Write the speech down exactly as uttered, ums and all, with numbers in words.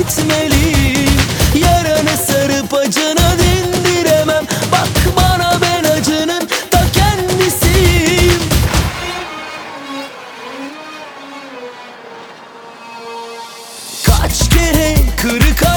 etmeliyim. Yaranı sarıp acını dindiremem. Bak bana, ben acının ta kendisiyim. Kaç kere kırık